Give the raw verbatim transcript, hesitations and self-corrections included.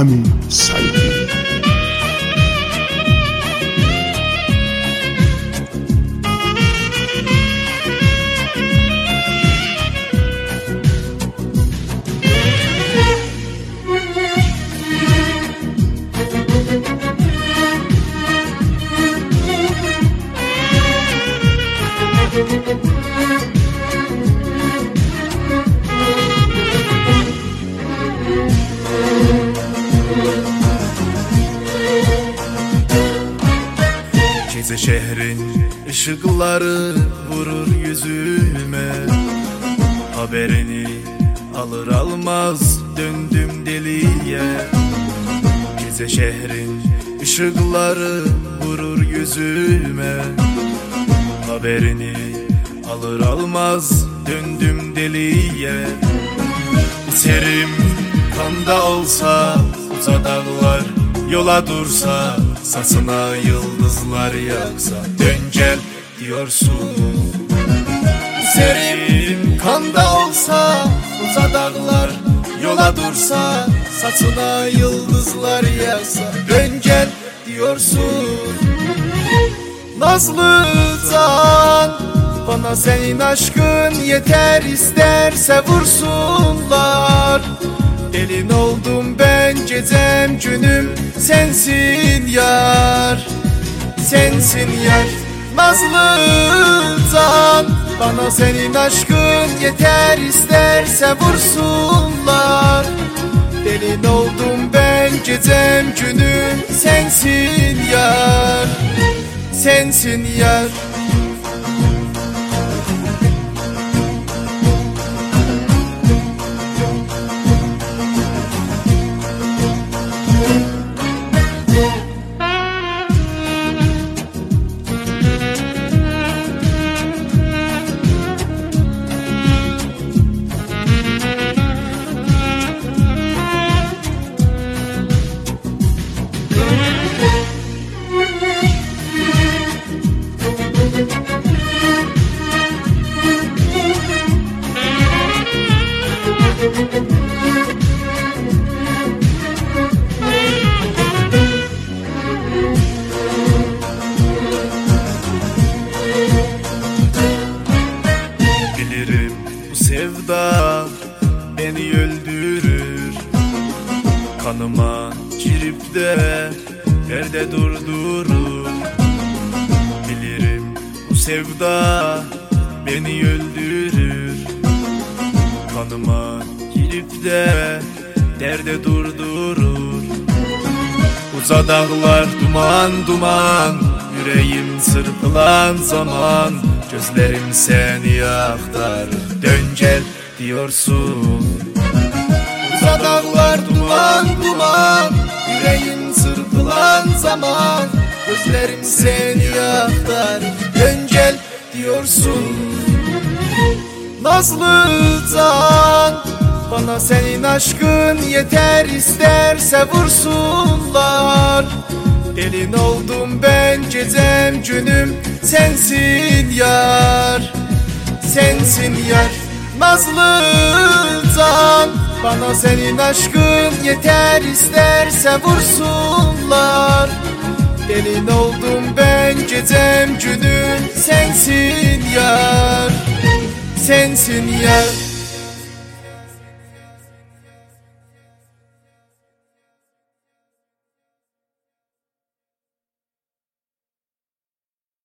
Rami Saygı. Gece şehrin ışıkları vurur yüzüme, haberini alır almaz döndüm deliye. Gece şehrin ışıkları vurur yüzüme, haberini alır almaz döndüm deliye. İçerim kanda olsa uza dağlar, yola dursa saçına yıldızlar yaksa, dön gel diyorsun. İçerim kanda olsa uza dağlar, yola dursa saçına yıldızlar yaksa, dön gel diyorsun. Nazlı can, bana senin aşkın yeter, isterse vursunlar. Elin oldum ben, gecem günüm sensin yar, sensin yar. Nazlı can, bana senin aşkın yeter, isterse vursunlar. Elin oldum ben, gecem günüm sensin yar, sensin yar. Bilirim bu sevda beni öldürür, kanıma girip de nerede durdurur. Bilirim bu sevda beni öldürür, kanıma girip de derde durdurur. Uza dağlar duman duman, yüreğim sırpılan zaman, gözlerim seni aktarır, dön gel diyorsun. Uza dağlar duman duman, yüreğim sırpılan zaman, gözlerim seni aktarır, dön gel diyorsun. Nazlı can, bana senin aşkın yeter, isterse vursunlar. Elin oldum ben, gecem günüm sensin yar, sensin yar. Nazlı can, bana senin aşkın yeter, isterse vursunlar. Elin oldum ben, gecem günüm sensin yar, sensin yar.